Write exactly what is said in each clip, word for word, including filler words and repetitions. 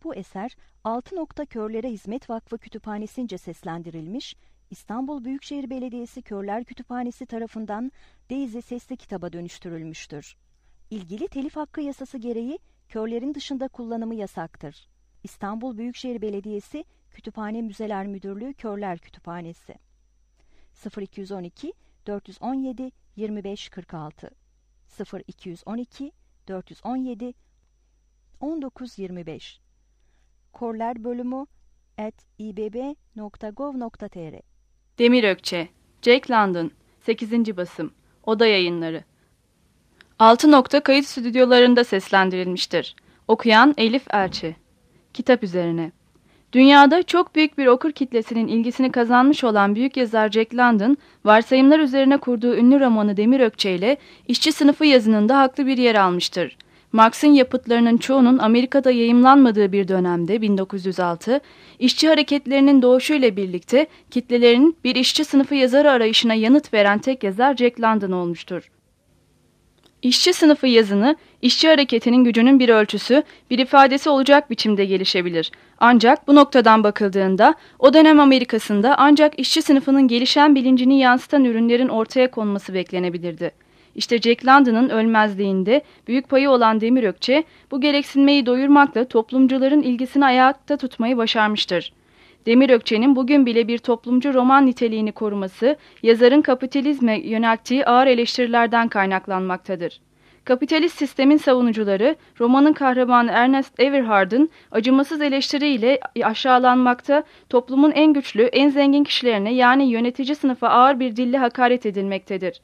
Bu eser Altı Nokta Körlere Hizmet Vakfı Kütüphanesi'nce seslendirilmiş, İstanbul Büyükşehir Belediyesi Körler Kütüphanesi tarafından Daisy sesli kitaba dönüştürülmüştür. İlgili telif hakkı yasası gereği körlerin dışında kullanımı yasaktır. İstanbul Büyükşehir Belediyesi Kütüphane Müzeler Müdürlüğü Körler Kütüphanesi sıfır iki on iki dört on yedi yirmi beş kırk altı sıfır iki on iki dört on yedi on dokuz yirmi beş Körler bölümü at i b b nokta gov nokta t r Demir Ökçe, Jack London, sekizinci basım, Oda Yayınları. Altı Nokta kayıt stüdyolarında seslendirilmiştir. Okuyan Elif Elçi. Kitap üzerine. Dünyada çok büyük bir okur kitlesinin ilgisini kazanmış olan büyük yazar Jack London, varsayımlar üzerine kurduğu ünlü romanı Demir Ökçe ile işçi sınıfı yazınında haklı bir yer almıştır. Marx'ın yapıtlarının çoğunun Amerika'da yayımlanmadığı bir dönemde bin dokuz yüz altı, işçi hareketlerinin doğuşuyla birlikte kitlelerin bir işçi sınıfı yazarı arayışına yanıt veren tek yazar Jack London olmuştur. İşçi sınıfı yazını, işçi hareketinin gücünün bir ölçüsü, bir ifadesi olacak biçimde gelişebilir. Ancak bu noktadan bakıldığında, o dönem Amerika'sında ancak işçi sınıfının gelişen bilincini yansıtan ürünlerin ortaya konması beklenebilirdi. İşte Jack London'ın ölmezliğinde büyük payı olan Demir Ökçe, bu gereksinmeyi doyurmakla toplumcuların ilgisini ayakta tutmayı başarmıştır. Demir Ökçe'nin bugün bile bir toplumcu roman niteliğini koruması, yazarın kapitalizme yönelttiği ağır eleştirilerden kaynaklanmaktadır. Kapitalist sistemin savunucuları, romanın kahramanı Ernest Everhard'ın acımasız eleştiriyle aşağılanmakta, toplumun en güçlü, en zengin kişilerine yani yönetici sınıfa ağır bir dille hakaret edilmektedir.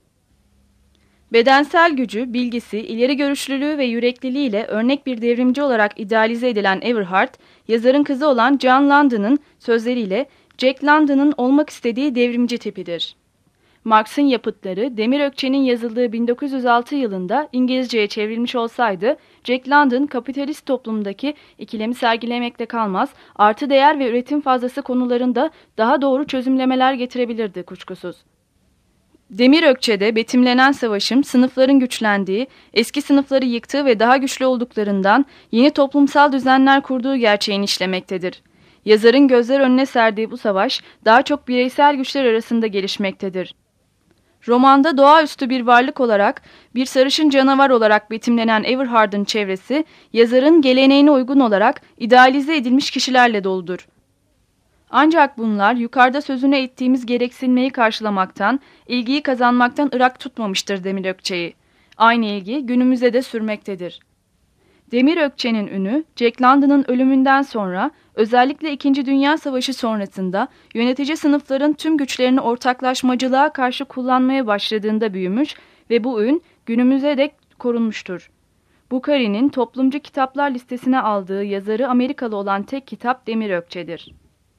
Bedensel gücü, bilgisi, ileri görüşlülüğü ve yürekliliğiyle örnek bir devrimci olarak idealize edilen Everhard, yazarın kızı olan John London'ın sözleriyle Jack London'ın olmak istediği devrimci tipidir. Marx'ın yapıtları Demir Ökçe'nin yazıldığı bin dokuz yüz altı yılında İngilizceye çevrilmiş olsaydı, Jack London kapitalist toplumdaki ikilemi sergilemekle kalmaz, artı değer ve üretim fazlası konularında daha doğru çözümlemeler getirebilirdi kuşkusuz. Demir Ökçe'de betimlenen savaşım, sınıfların güçlendiği, eski sınıfları yıktığı ve daha güçlü olduklarından yeni toplumsal düzenler kurduğu gerçeğini işlemektedir. Yazarın gözler önüne serdiği bu savaş, daha çok bireysel güçler arasında gelişmektedir. Romanda doğaüstü bir varlık olarak, bir sarışın canavar olarak betimlenen Everhard'ın çevresi, yazarın geleneğine uygun olarak idealize edilmiş kişilerle doludur. Ancak bunlar yukarıda sözüne ettiğimiz gereksinmeyi karşılamaktan, ilgiyi kazanmaktan ırak tutmamıştır Demir Ökçe'yi. Aynı ilgi günümüzde de sürmektedir. Demir Ökçe'nin ünü, Jack London'ın ölümünden sonra, özellikle İkinci Dünya Savaşı sonrasında yönetici sınıfların tüm güçlerini ortaklaşmacılığa karşı kullanmaya başladığında büyümüş ve bu ün günümüze dek korunmuştur. Bukhari'nin toplumcu kitaplar listesine aldığı yazarı Amerikalı olan tek kitap Demir Ökçe'dir.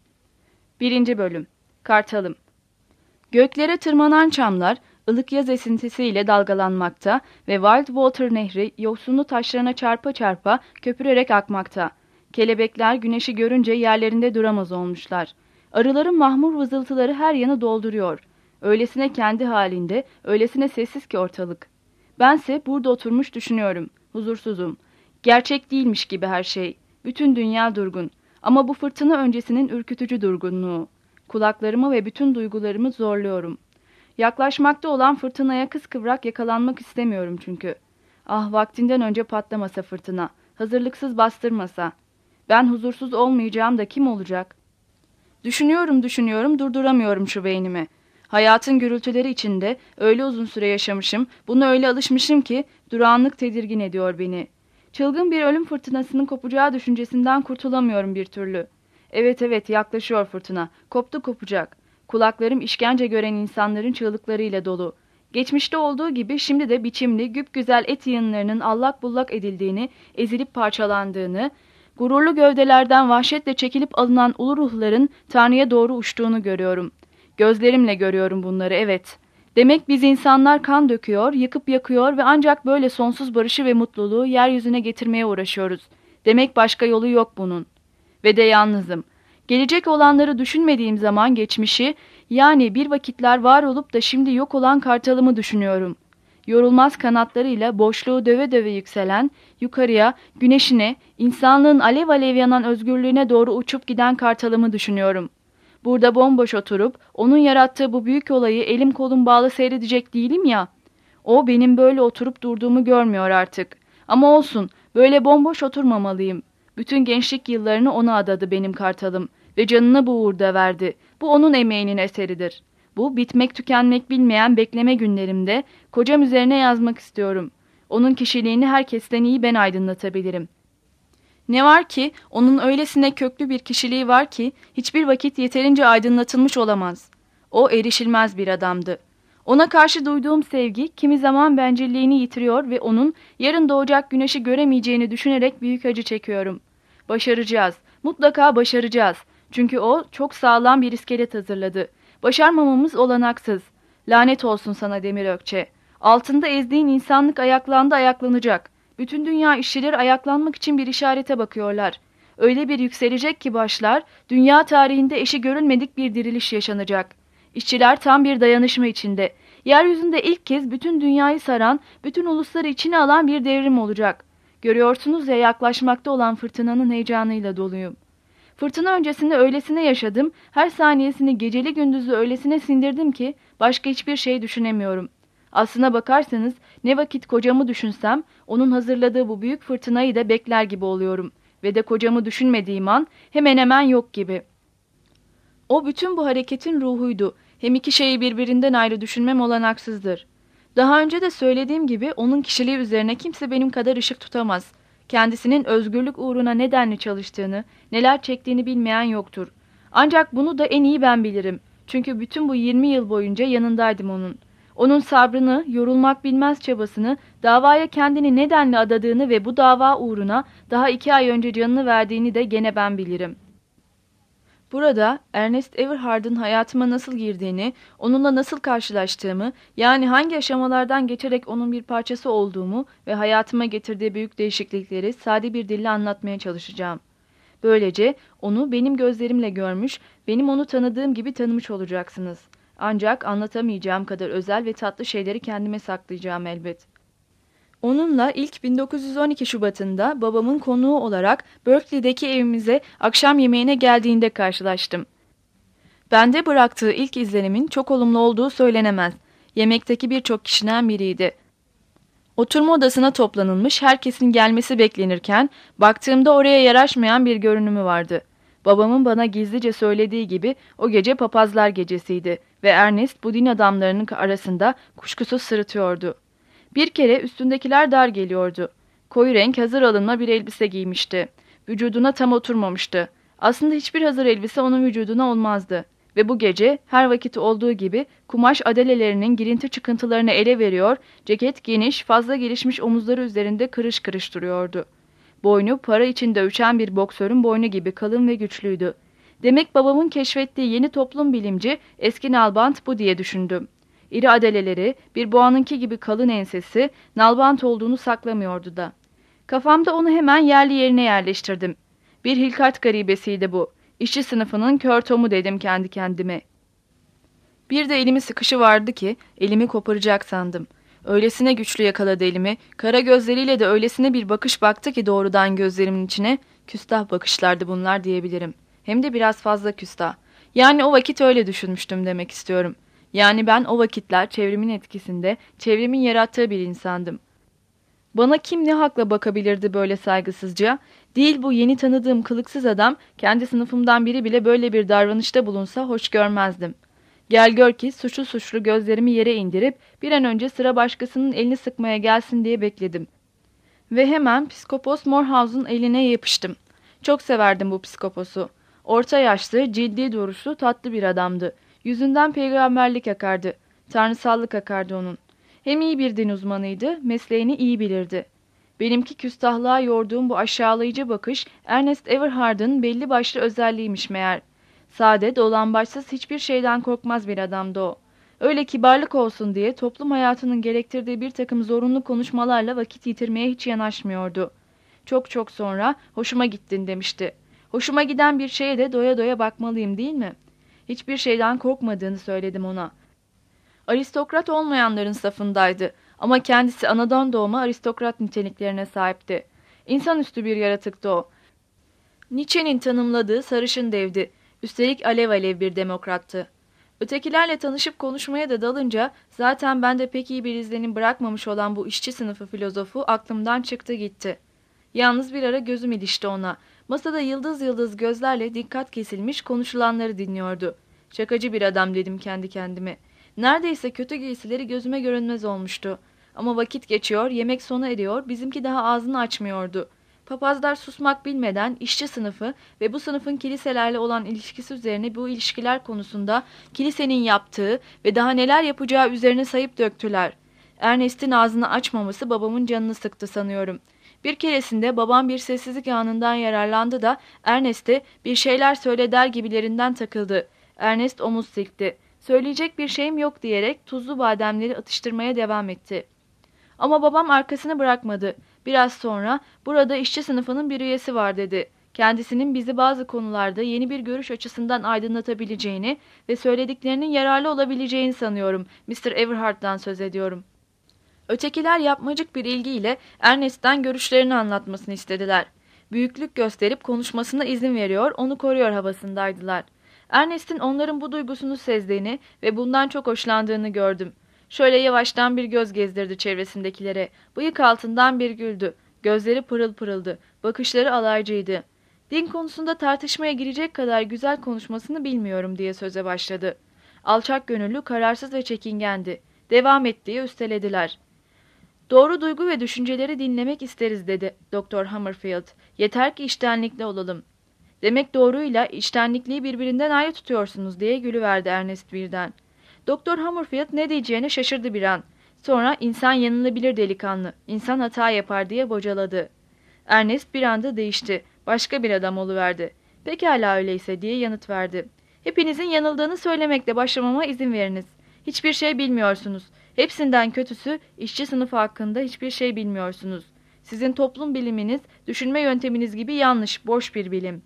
Birinci Bölüm. Kartalım. Göklere tırmanan çamlar, ılık yaz esintisiyle dalgalanmakta ve Wildwater Nehri yosunlu taşlarına çarpa çarpa köpürerek akmakta. Kelebekler güneşi görünce yerlerinde duramaz olmuşlar. Arıların mahmur vızıltıları her yanı dolduruyor. Öylesine kendi halinde, öylesine sessiz ki ortalık. Bense burada oturmuş düşünüyorum. Huzursuzum. Gerçek değilmiş gibi her şey. Bütün dünya durgun. Ama bu fırtına öncesinin ürkütücü durgunluğu. Kulaklarımı ve bütün duygularımı zorluyorum. Yaklaşmakta olan fırtınaya kıskıvrak yakalanmak istemiyorum çünkü. Ah, vaktinden önce patlamasa fırtına, hazırlıksız bastırmasa. Ben huzursuz olmayacağım da kim olacak? Düşünüyorum düşünüyorum durduramıyorum şu beynimi. Hayatın gürültüleri içinde öyle uzun süre yaşamışım, buna öyle alışmışım ki durağanlık tedirgin ediyor beni. Çılgın bir ölüm fırtınasının kopacağı düşüncesinden kurtulamıyorum bir türlü. Evet evet yaklaşıyor fırtına, koptu kopacak. Kulaklarım işkence gören insanların çığlıklarıyla dolu. Geçmişte olduğu gibi şimdi de biçimli, güpgüzel et yığınlarının allak bullak edildiğini, ezilip parçalandığını, gururlu gövdelerden vahşetle çekilip alınan ulu ruhların Tanrı'ya doğru uçtuğunu görüyorum. Gözlerimle görüyorum bunları, evet. Demek biz insanlar kan döküyor, yıkıp yakıyor ve ancak böyle sonsuz barışı ve mutluluğu yeryüzüne getirmeye uğraşıyoruz. Demek başka yolu yok bunun. Ve de yalnızım. Gelecek olanları düşünmediğim zaman geçmişi, yani bir vakitler var olup da şimdi yok olan Kartalımı düşünüyorum. Yorulmaz kanatlarıyla boşluğu döve döve yükselen, yukarıya, güneşine, insanlığın alev alev yanan özgürlüğüne doğru uçup giden kartalımı düşünüyorum. Burada bomboş oturup onun yarattığı bu büyük olayı elim kolum bağlı seyredecek değilim ya. O benim böyle oturup durduğumu görmüyor artık. Ama olsun, böyle bomboş oturmamalıyım. Bütün gençlik yıllarını ona adadı benim kartalım ve canını bu uğurda verdi. Bu onun emeğinin eseridir. Bu bitmek tükenmek bilmeyen bekleme günlerimde kocam üzerine yazmak istiyorum. Onun kişiliğini herkesten iyi ben aydınlatabilirim. Ne var ki onun öylesine köklü bir kişiliği var ki hiçbir vakit yeterince aydınlatılmış olamaz. O erişilmez bir adamdı. Ona karşı duyduğum sevgi kimi zaman bencilliğini yitiriyor ve onun yarın doğacak güneşi göremeyeceğini düşünerek büyük acı çekiyorum. Başaracağız, mutlaka başaracağız. Çünkü o çok sağlam bir iskelet hazırladı. Başarmamamız olanaksız. Lanet olsun sana Demir Ökçe. Altında ezdiğin insanlık ayaklandı ayaklanacak. Bütün dünya işçileri ayaklanmak için bir işarete bakıyorlar. Öyle bir yükselecek ki başlar, dünya tarihinde eşi görülmedik bir diriliş yaşanacak. İşçiler tam bir dayanışma içinde. Yeryüzünde ilk kez bütün dünyayı saran, bütün ulusları içine alan bir devrim olacak. Görüyorsunuz ya yaklaşmakta olan fırtınanın heyecanıyla doluyum. Fırtına öncesinde öylesine yaşadım, her saniyesini geceli gündüzü öylesine sindirdim ki başka hiçbir şey düşünemiyorum. Aslına bakarsanız ne vakit kocamı düşünsem onun hazırladığı bu büyük fırtınayı da bekler gibi oluyorum. Ve de kocamı düşünmediğim an hemen hemen yok gibi. O bütün bu hareketin ruhuydu. Hem iki şeyi birbirinden ayrı düşünmem olanaksızdır. Daha önce de söylediğim gibi onun kişiliği üzerine kimse benim kadar ışık tutamaz. Kendisinin özgürlük uğruna nedenli çalıştığını, neler çektiğini bilmeyen yoktur. Ancak bunu da en iyi ben bilirim. Çünkü bütün bu yirmi yıl boyunca yanındaydım onun. Onun sabrını, yorulmak bilmez çabasını, davaya kendini nedenle adadığını ve bu dava uğruna daha iki ay önce canını verdiğini de gene ben bilirim. Burada Ernest Everhard'ın hayatıma nasıl girdiğini, onunla nasıl karşılaştığımı, yani hangi aşamalardan geçerek onun bir parçası olduğumu ve hayatıma getirdiği büyük değişiklikleri sade bir dille anlatmaya çalışacağım. Böylece onu benim gözlerimle görmüş, benim onu tanıdığım gibi tanımış olacaksınız. Ancak anlatamayacağım kadar özel ve tatlı şeyleri kendime saklayacağım elbet. Onunla ilk bin dokuz yüz on iki Şubat'ında babamın konuğu olarak Berkeley'deki evimize akşam yemeğine geldiğinde karşılaştım. Bende bıraktığı ilk izlenimin çok olumlu olduğu söylenemez. Yemekteki birçok kişiden biriydi. Oturma odasına toplanılmış herkesin gelmesi beklenirken baktığımda oraya yaraşmayan bir görünümü vardı. Babamın bana gizlice söylediği gibi o gece papazlar gecesiydi ve Ernest bu din adamlarının arasında kuşkusuz sırıtıyordu. Bir kere üstündekiler dar geliyordu. Koyu renk hazır alınma bir elbise giymişti. Vücuduna tam oturmamıştı. Aslında hiçbir hazır elbise onun vücuduna olmazdı. Ve bu gece her vakit olduğu gibi kumaş adalelerinin girinti çıkıntılarını ele veriyor, ceket geniş, fazla gelişmiş omuzları üzerinde kırış kırış duruyordu. Boynu para içinde uçan bir boksörün boynu gibi kalın ve güçlüydü. Demek babamın keşfettiği yeni toplum bilimci eski nalbant bu diye düşündüm. İri adaleleri, bir boğanınki gibi kalın ensesi, nalbant olduğunu saklamıyordu da. Kafamda onu hemen yerli yerine yerleştirdim. Bir hilkat garibesiydi bu. İşçi sınıfının kör tomu dedim kendi kendime. Bir de elimi sıkışı vardı ki elimi koparacak sandım. Öylesine güçlü yakaladı elimi, kara gözleriyle de öylesine bir bakış baktı ki doğrudan gözlerimin içine, küstah bakışlardı bunlar diyebilirim. Hem de biraz fazla küstah. Yani o vakit öyle düşünmüştüm demek istiyorum. Yani ben o vakitler çevremin etkisinde, çevremin yarattığı bir insandım. Bana kim ne hakla bakabilirdi böyle saygısızca? Değil bu yeni tanıdığım kılıksız adam, kendi sınıfımdan biri bile böyle bir davranışta bulunsa hoş görmezdim. Gel gör ki suçlu suçlu gözlerimi yere indirip bir an önce sıra başkasının elini sıkmaya gelsin diye bekledim. Ve hemen Psikopos Morehouse'un eline yapıştım. Çok severdim bu psikoposu. Orta yaşlı, ciddi duruşlu, tatlı bir adamdı. Yüzünden peygamberlik akardı. Tanrısallık akardı onun. Hem iyi bir din uzmanıydı, mesleğini iyi bilirdi. Benimki küstahlığa yorduğum bu aşağılayıcı bakış Ernest Everhard'ın belli başlı özelliğiymiş meğer. Sade, dolambaçsız hiçbir şeyden korkmaz bir adamdı o. Öyle kibarlık olsun diye toplum hayatının gerektirdiği bir takım zorunlu konuşmalarla vakit yitirmeye hiç yanaşmıyordu. Çok çok sonra hoşuma gittin demişti. Hoşuma giden bir şeye de doya doya bakmalıyım değil mi? Hiçbir şeyden korkmadığını söyledim ona. Aristokrat olmayanların safındaydı. Ama kendisi anadan doğma aristokrat niteliklerine sahipti. İnsanüstü bir yaratıktı o. Nietzsche'nin tanımladığı sarışın devdi. Üstelik alev alev bir demokrattı. Ötekilerle tanışıp konuşmaya da dalınca zaten bende pek iyi bir izlenim bırakmamış olan bu işçi sınıfı filozofu aklımdan çıktı gitti. Yalnız bir ara gözüm ilişti ona. Masada yıldız yıldız gözlerle dikkat kesilmiş konuşulanları dinliyordu. Şakacı bir adam dedim kendi kendime. Neredeyse kötü giysileri gözüme görünmez olmuştu. Ama vakit geçiyor, yemek sona eriyor, bizimki daha ağzını açmıyordu. Papazlar susmak bilmeden işçi sınıfı ve bu sınıfın kiliselerle olan ilişkisi üzerine bu ilişkiler konusunda kilisenin yaptığı ve daha neler yapacağı üzerine sayıp döktüler. Ernest'in ağzını açmaması babamın canını sıktı sanıyorum. Bir keresinde babam bir sessizlik anından yararlandı da Ernest'e bir şeyler söyle der gibilerinden takıldı. Ernest omuz silkti. Söyleyecek bir şeyim yok diyerek tuzlu bademleri atıştırmaya devam etti. Ama babam arkasını bırakmadı. Biraz sonra burada işçi sınıfının bir üyesi var dedi. Kendisinin bizi bazı konularda yeni bir görüş açısından aydınlatabileceğini ve söylediklerinin yararlı olabileceğini sanıyorum. mister Everhard'dan söz ediyorum. Ötekiler yapmacık bir ilgiyle Ernest'ten görüşlerini anlatmasını istediler. Büyüklük gösterip konuşmasına izin veriyor, onu koruyor havasındaydılar. Ernest'in onların bu duygusunu sezdiğini ve bundan çok hoşlandığını gördüm. Şöyle yavaştan bir göz gezdirdi çevresindekilere. Bıyık altından bir güldü. Gözleri pırıl pırıldı. Bakışları alaycıydı. Din konusunda tartışmaya girecek kadar güzel konuşmasını bilmiyorum diye söze başladı. Alçak gönüllü, kararsız ve çekingendi. Devam et diye üstelediler. Doğru duygu ve düşünceleri dinlemek isteriz dedi Doktor Hammerfield. Yeter ki içtenlikli olalım. Demek doğruyla içtenlikliği birbirinden ayrı tutuyorsunuz diye gülüverdi Ernest birden. Doktor Hammerfield ne diyeceğine şaşırdı bir an. Sonra insan yanılabilir delikanlı, insan hata yapar diye bocaladı. Ernest bir anda değişti, başka bir adam oluverdi. Pekala öyleyse diye yanıt verdi. Hepinizin yanıldığını söylemekle başlamama izin veriniz. Hiçbir şey bilmiyorsunuz. Hepsinden kötüsü işçi sınıfı hakkında hiçbir şey bilmiyorsunuz. Sizin toplum biliminiz, düşünme yönteminiz gibi yanlış, boş bir bilim.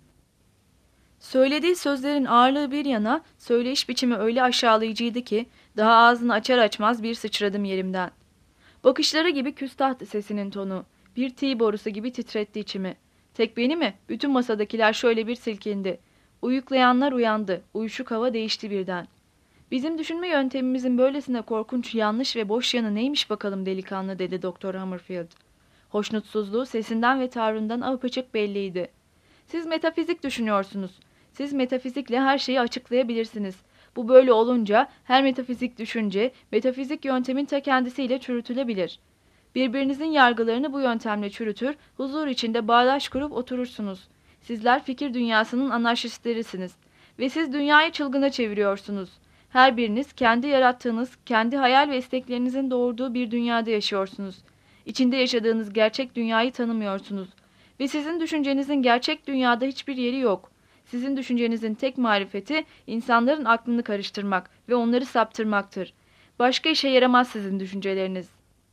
Söylediği sözlerin ağırlığı bir yana, söyleyiş biçimi öyle aşağılayıcıydı ki daha ağzını açar açmaz bir sıçradım yerimden. Bakışları gibi küstah sesinin tonu, bir tığ borusu gibi titretti içimi. Tek beni mi? Bütün masadakiler şöyle bir silkindi. Uyuklayanlar uyandı, uyuşuk hava değişti birden. Bizim düşünme yöntemimizin böylesine korkunç, yanlış ve boş yanı neymiş bakalım delikanlı dedi Doktor Hammerfield. Hoşnutsuzluğu sesinden ve tavrından apaçık belliydi. Siz metafizik düşünüyorsunuz. Siz metafizikle her şeyi açıklayabilirsiniz. Bu böyle olunca her metafizik düşünce, metafizik yöntemin ta kendisiyle çürütülebilir. Birbirinizin yargılarını bu yöntemle çürütür, huzur içinde bağdaş kurup oturursunuz. Sizler fikir dünyasının anarşistlerisiniz. Ve siz dünyayı çılgına çeviriyorsunuz. Her biriniz kendi yarattığınız, kendi hayal ve isteklerinizin doğurduğu bir dünyada yaşıyorsunuz. İçinde yaşadığınız gerçek dünyayı tanımıyorsunuz. Ve sizin düşüncenizin gerçek dünyada hiçbir yeri yok. Sizin düşüncenizin tek marifeti insanların aklını karıştırmak ve onları saptırmaktır. Başka işe yaramaz sizin düşünceleriniz.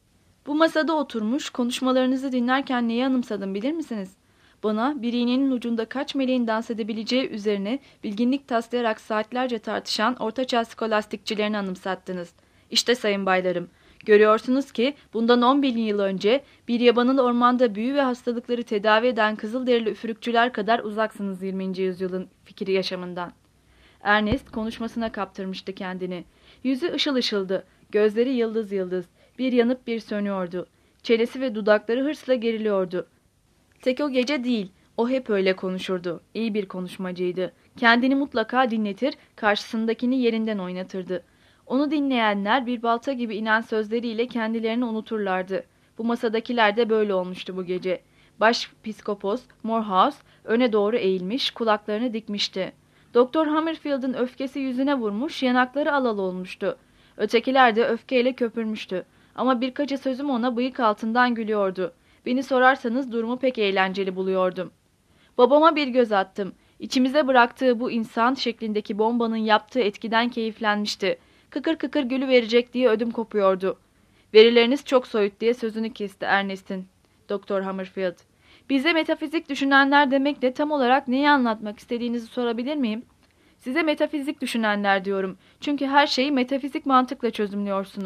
Bu masada oturmuş konuşmalarınızı dinlerken neyi anımsadım bilir misiniz? Bana bir iğnenin ucunda kaç meleğin dans edebileceği üzerine bilginlik taslayarak saatlerce tartışan ortaçağ skolastikçilerini anımsattınız. İşte sayın baylarım. Görüyorsunuz ki bundan on bin yıl önce bir yabanıl ormanda büyü ve hastalıkları tedavi eden kızılderili üfürükçüler kadar uzaksınız yirminci yüzyılın fikri yaşamından. Ernest konuşmasına kaptırmıştı kendini. Yüzü ışıl ışıldı, gözleri yıldız yıldız, bir yanıp bir sönüyordu. Çenesi ve dudakları hırsla geriliyordu. Tek o gece değil, o hep öyle konuşurdu. İyi bir konuşmacıydı. Kendini mutlaka dinletir, karşısındakini yerinden oynatırdı. Onu dinleyenler bir balta gibi inen sözleriyle kendilerini unuturlardı. Bu masadakiler de böyle olmuştu bu gece. Başpiskopos Morehouse öne doğru eğilmiş, kulaklarını dikmişti. Doktor Hammerfield'ın öfkesi yüzüne vurmuş, yanakları alal olmuştu. Ötekiler de öfkeyle köpürmüştü. Ama birkaç sözüm ona bıyık altından gülüyordu. Beni sorarsanız durumu pek eğlenceli buluyordum. Babama bir göz attım. İçimize bıraktığı bu insan şeklindeki bombanın yaptığı etkiden keyiflenmişti. Kıkır kıkır gülü verecek diye ödüm kopuyordu. Verileriniz çok soyut diye sözünü kesti Ernest'in. Doktor Hammerfield. Bize metafizik düşünenler demekle tam olarak neyi anlatmak istediğinizi sorabilir miyim? Size metafizik düşünenler diyorum. Çünkü her şeyi metafizik mantıkla çözümlüyorsunuz.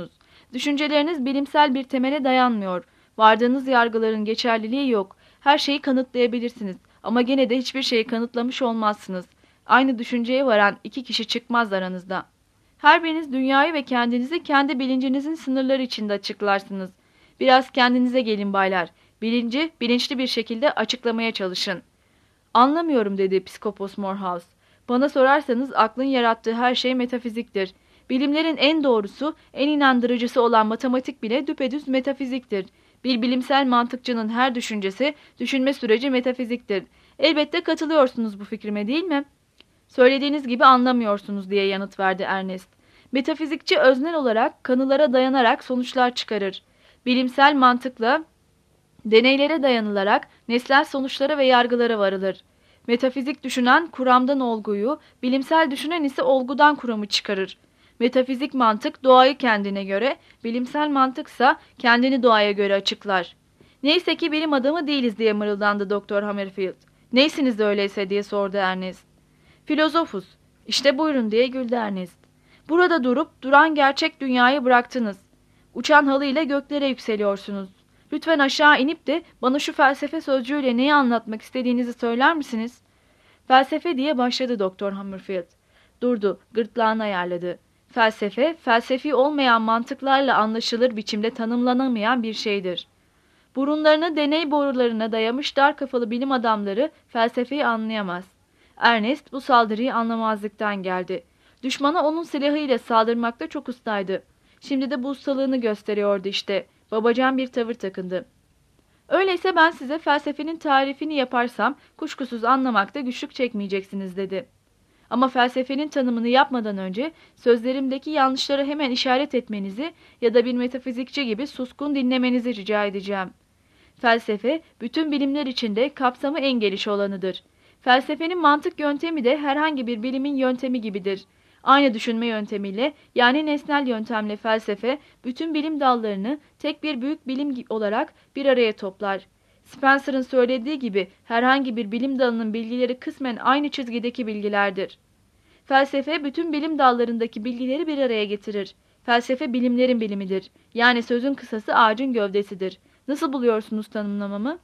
Düşünceleriniz bilimsel bir temele dayanmıyor. Vardığınız yargıların geçerliliği yok. Her şeyi kanıtlayabilirsiniz ama gene de hiçbir şeyi kanıtlamış olmazsınız. Aynı düşünceye varan iki kişi çıkmaz aranızda. Her biriniz dünyayı ve kendinizi kendi bilincinizin sınırları içinde açıklarsınız. Biraz kendinize gelin baylar. Bilinci bilinçli bir şekilde açıklamaya çalışın. Anlamıyorum dedi Psikopos Morehouse. Bana sorarsanız aklın yarattığı her şey metafiziktir. Bilimlerin en doğrusu, en inandırıcısı olan matematik bile düpedüz metafiziktir. Bir bilimsel mantıkçının her düşüncesi, düşünme süreci metafiziktir. Elbette katılıyorsunuz bu fikrime değil mi? Söylediğiniz gibi anlamıyorsunuz diye yanıt verdi Ernest. Metafizikçi öznel olarak kanılara dayanarak sonuçlar çıkarır. Bilimsel mantıkla deneylere dayanılarak nesnel sonuçlara ve yargılara varılır. Metafizik düşünen kuramdan olguyu, bilimsel düşünen ise olgudan kuramı çıkarır. Metafizik mantık doğayı kendine göre, bilimsel mantıksa kendini doğaya göre açıklar. Neyse ki bilim adamı değiliz diye mırıldandı Doktor Hammerfield. Neysiniz öyleyse diye sordu Ernest. Filozofuz. İşte buyurun diye güldü Ernest. Burada durup duran gerçek dünyayı bıraktınız. Uçan halıyla göklere yükseliyorsunuz. Lütfen aşağı inip de bana şu felsefe sözcüğüyle neyi anlatmak istediğinizi söyler misiniz? Felsefe diye başladı Doktor Hammerfield. Durdu, gırtlağını ayarladı. Felsefe, felsefi olmayan mantıklarla anlaşılır biçimde tanımlanamayan bir şeydir. Burunlarını deney borularına dayamış dar kafalı bilim adamları felsefeyi anlayamaz. Ernest bu saldırıyı anlamazlıktan geldi. Düşmana onun silahıyla saldırmakta çok ustaydı. Şimdi de bu ustalığını gösteriyordu işte. Babacan bir tavır takındı. Öyleyse ben size felsefenin tarifini yaparsam kuşkusuz anlamakta güçlük çekmeyeceksiniz dedi. Ama felsefenin tanımını yapmadan önce sözlerimdeki yanlışlara hemen işaret etmenizi ya da bir metafizikçi gibi suskun dinlemenizi rica edeceğim. Felsefe bütün bilimler içinde kapsamı en geniş olanıdır. Felsefenin mantık yöntemi de herhangi bir bilimin yöntemi gibidir. Aynı düşünme yöntemiyle yani nesnel yöntemle felsefe bütün bilim dallarını tek bir büyük bilim olarak bir araya toplar. Spencer'ın söylediği gibi herhangi bir bilim dalının bilgileri kısmen aynı çizgideki bilgilerdir. Felsefe bütün bilim dallarındaki bilgileri bir araya getirir. Felsefe bilimlerin bilimidir. Yani sözün kısası ağacın gövdesidir. Nasıl buluyorsunuz tanımlamamı?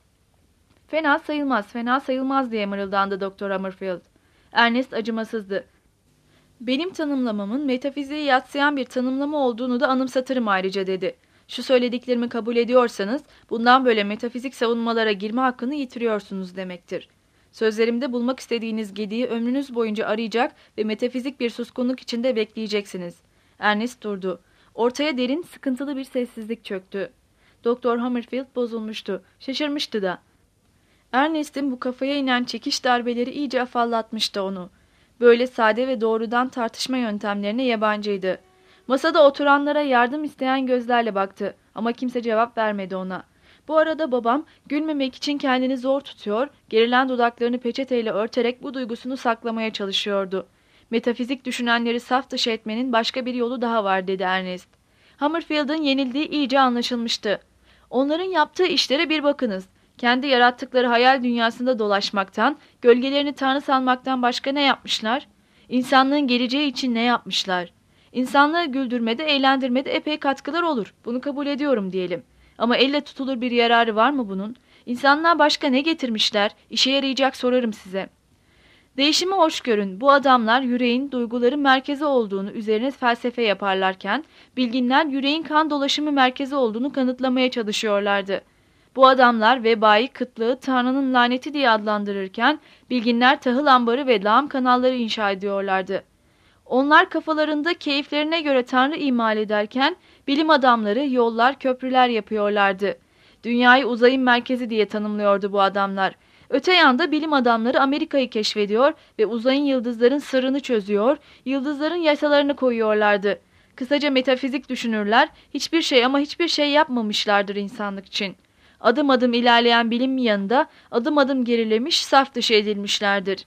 Fena sayılmaz, fena sayılmaz diye mırıldandı Doktor Hammerfield. Ernest acımasızdı. Benim tanımlamamın metafiziği yadsıyan bir tanımlama olduğunu da anımsatırım ayrıca dedi. Şu söylediklerimi kabul ediyorsanız bundan böyle metafizik savunmalara girme hakkını yitiriyorsunuz demektir. Sözlerimde bulmak istediğiniz gediği ömrünüz boyunca arayacak ve metafizik bir suskunluk içinde bekleyeceksiniz. Ernest durdu. Ortaya derin, sıkıntılı bir sessizlik çöktü. Doktor Hammerfield bozulmuştu. Şaşırmıştı da. Ernest'in bu kafaya inen çekiş darbeleri iyice afallatmıştı onu. Böyle sade ve doğrudan tartışma yöntemlerine yabancıydı. Masada oturanlara yardım isteyen gözlerle baktı ama kimse cevap vermedi ona. Bu arada babam gülmemek için kendini zor tutuyor, gerilen dudaklarını peçeteyle örterek bu duygusunu saklamaya çalışıyordu. Metafizik düşünenleri saf dışı etmenin başka bir yolu daha var dedi Ernest. Hammerfield'ın yenildiği iyice anlaşılmıştı. Onların yaptığı işlere bir bakınız. Kendi yarattıkları hayal dünyasında dolaşmaktan, gölgelerini tanrı sanmaktan başka ne yapmışlar? İnsanlığın geleceği için ne yapmışlar? İnsanlığı güldürmede, eğlendirmede epey katkılar olur. Bunu kabul ediyorum diyelim. Ama elle tutulur bir yararı var mı bunun? İnsanlığa başka ne getirmişler? İşe yarayacak sorarım size. Değişimi hoş görün. Bu adamlar yüreğin, duyguların merkezi olduğunu üzerine felsefe yaparlarken, bilginler yüreğin kan dolaşımı merkezi olduğunu kanıtlamaya çalışıyorlardı. Bu adamlar vebayı, kıtlığı, Tanrı'nın laneti diye adlandırırken, bilginler tahıl ambarı ve lağım kanalları inşa ediyorlardı. Onlar kafalarında keyiflerine göre Tanrı imal ederken, bilim adamları yollar, köprüler yapıyorlardı. Dünyayı uzayın merkezi diye tanımlıyordu bu adamlar. Öte yanda bilim adamları Amerika'yı keşfediyor ve uzayın yıldızların sırrını çözüyor, yıldızların yasalarını koyuyorlardı. Kısaca metafizik düşünürler, hiçbir şey ama hiçbir şey yapmamışlardır insanlık için. Adım adım ilerleyen bilim yanında adım adım gerilemiş, saf dışı edilmişlerdir.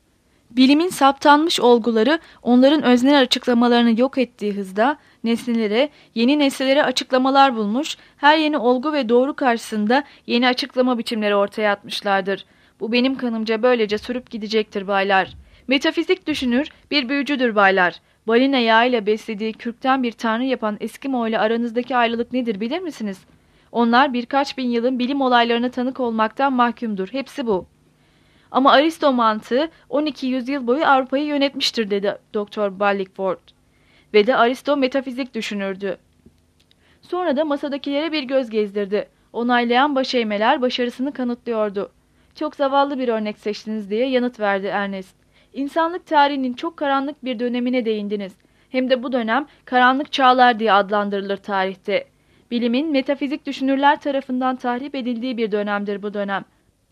Bilimin saptanmış olguları onların öznel açıklamalarını yok ettiği hızda nesnelere, yeni nesnelere açıklamalar bulmuş, her yeni olgu ve doğru karşısında yeni açıklama biçimleri ortaya atmışlardır. Bu benim kanımca böylece sürüp gidecektir baylar. Metafizik düşünür, bir büyücüdür baylar. balina yağıyla beslediği kürkten bir tanrı yapan Eskimo ile aranızdaki ayrılık nedir bilir misiniz? Onlar birkaç bin yılın bilim olaylarına tanık olmaktan mahkumdur. Hepsi bu. Ama Aristo mantığı on iki yüzyıl boyu Avrupa'yı yönetmiştir dedi Doktor Ballikford. Ve de Aristo metafizik düşünürdü. Sonra da masadakilere bir göz gezdirdi. Onaylayan baş eğmeler başarısını kanıtlıyordu. Çok zavallı bir örnek seçtiniz diye yanıt verdi Ernest. İnsanlık tarihinin çok karanlık bir dönemine değindiniz. Hem de bu dönem karanlık çağlar diye adlandırılır tarihte. Bilimin metafizik düşünürler tarafından tahrip edildiği bir dönemdir bu dönem.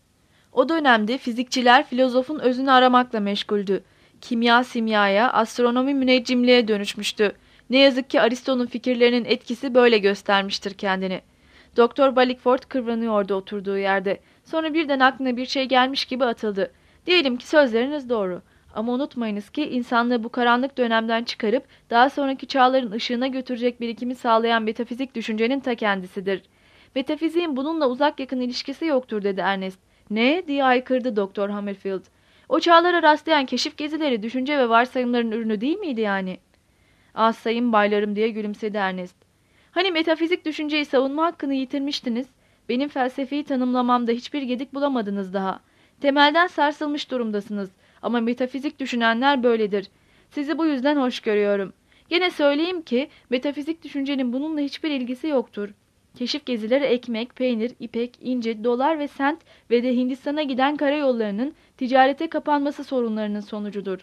O dönemde fizikçiler filozofun özünü aramakla meşguldü. Kimya simyaya, astronomi müneccimliğe dönüşmüştü. Ne yazık ki Aristo'nun fikirlerinin etkisi böyle göstermiştir kendini. Doktor Ballikford kıvranıyordu oturduğu yerde. Sonra birden aklına bir şey gelmiş gibi atıldı. Diyelim ki sözleriniz doğru. Ama unutmayınız ki insanlığı bu karanlık dönemden çıkarıp daha sonraki çağların ışığına götürecek birikimi sağlayan metafizik düşüncenin ta kendisidir. Metafiziğin bununla uzak yakın ilişkisi yoktur dedi Ernest. Ne? diye haykırdı Doktor Hammerfield. O çağlara rastlayan keşif gezileri düşünce ve varsayımların ürünü değil miydi yani? Ah sayın baylarım diye gülümsedi Ernest. Hani metafizik düşünceyi savunma hakkını yitirmiştiniz? Benim felsefeyi tanımlamamda hiçbir gedik bulamadınız daha. Temelden sarsılmış durumdasınız. Ama metafizik düşünenler böyledir. Sizi bu yüzden hoş görüyorum. Gene söyleyeyim ki metafizik düşüncenin bununla hiçbir ilgisi yoktur. Keşif gezileri ekmek, peynir, ipek, inci, dolar ve sent ve de Hindistan'a giden karayollarının ticarete kapanması sorunlarının sonucudur.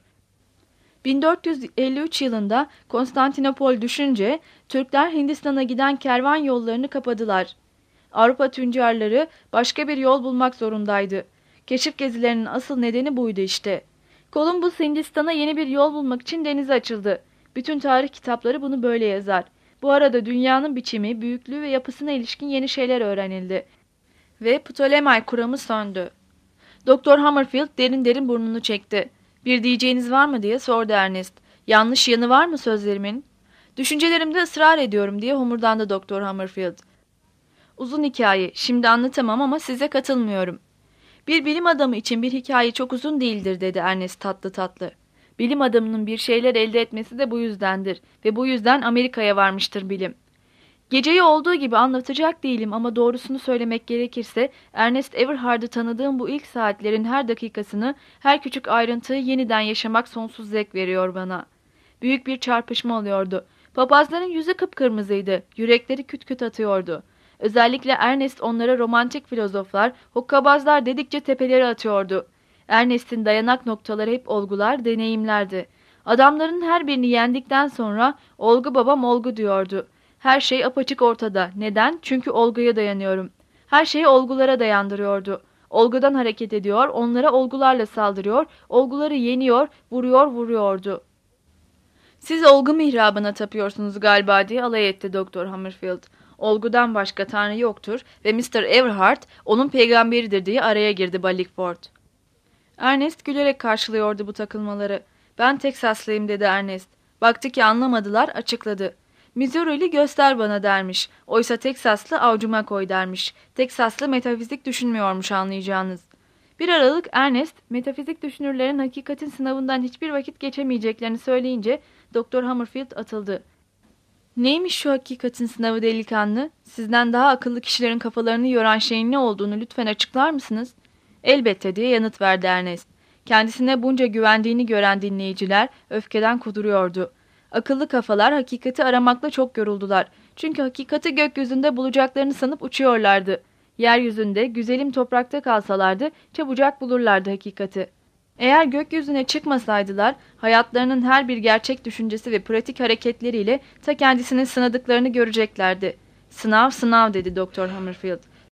bin dört yüz elli üç yılında Konstantinopol düşünce Türkler Hindistan'a giden kervan yollarını kapadılar. Avrupa tüccarları başka bir yol bulmak zorundaydı. Keşif gezilerinin asıl nedeni buydu işte. Columbus Hindistan'a yeni bir yol bulmak için denize açıldı. Bütün tarih kitapları bunu böyle yazar. Bu arada dünyanın biçimi, büyüklüğü ve yapısına ilişkin yeni şeyler öğrenildi. Ve Ptolemay kuramı söndü. Doktor Hammerfield derin derin burnunu çekti. Bir diyeceğiniz var mı diye sordu Ernest. Yanlış yanı var mı sözlerimin? Düşüncelerimde ısrar ediyorum diye homurdandı Doktor Hammerfield. Uzun hikaye, şimdi anlatamam ama size katılmıyorum. Bir bilim adamı için bir hikaye çok uzun değildir dedi Ernest tatlı tatlı. Bilim adamının bir şeyler elde etmesi de bu yüzdendir ve bu yüzden Amerika'ya varmıştır bilim. Geceyi olduğu gibi anlatacak değilim ama doğrusunu söylemek gerekirse Ernest Everhard'ı tanıdığım bu ilk saatlerin her dakikasını, her küçük ayrıntıyı yeniden yaşamak sonsuz zevk veriyor bana. Büyük bir çarpışma oluyordu. Papazların yüzü kıpkırmızıydı, yürekleri küt küt atıyordu. Özellikle Ernest onlara romantik filozoflar, hokkabazlar dedikçe tepeleri atıyordu. Ernest'in dayanak noktaları hep olgular, deneyimlerdi. Adamların her birini yendikten sonra olgu babam olgu diyordu. Her şey apaçık ortada. Neden? Çünkü olguya dayanıyorum. Her şeyi olgulara dayandırıyordu. Olgudan hareket ediyor, onlara olgularla saldırıyor, olguları yeniyor, vuruyor, vuruyordu. Siz olgu mihrabına tapıyorsunuz galiba diye alay etti Doktor Hammerfield. Olgudan başka tanrı yoktur ve mister Everhard onun peygamberidir diye araya girdi Ballikford. Ernest gülerek karşılıyordu bu takılmaları. Ben Teksaslıyım dedi Ernest. Baktı ki anlamadılar, açıkladı. Missouri'li göster bana dermiş. Oysa Teksaslı avcuma koy dermiş. Teksaslı metafizik düşünmüyormuş anlayacağınız. Bir aralık Ernest, metafizik düşünürlerin hakikatin sınavından hiçbir vakit geçemeyeceklerini söyleyince Doktor Hammerfield atıldı. Neymiş şu hakikatin sınavı delikanlı? Sizden daha akıllı kişilerin kafalarını yoran şeyin ne olduğunu lütfen açıklar mısınız? Elbette diye yanıt verdi Ernest. Kendisine bunca güvendiğini gören dinleyiciler öfkeden kuduruyordu. Akıllı kafalar hakikati aramakla çok yoruldular. Çünkü hakikati gökyüzünde bulacaklarını sanıp uçuyorlardı. Yeryüzünde, güzelim toprakta kalsalardı çabucak bulurlardı hakikati. Eğer gökyüzüne çıkmasaydılar, hayatlarının her bir gerçek düşüncesi ve pratik hareketleriyle ta kendisinin sınadıklarını göreceklerdi. Sınav sınav dedi Doktor Hammerfield.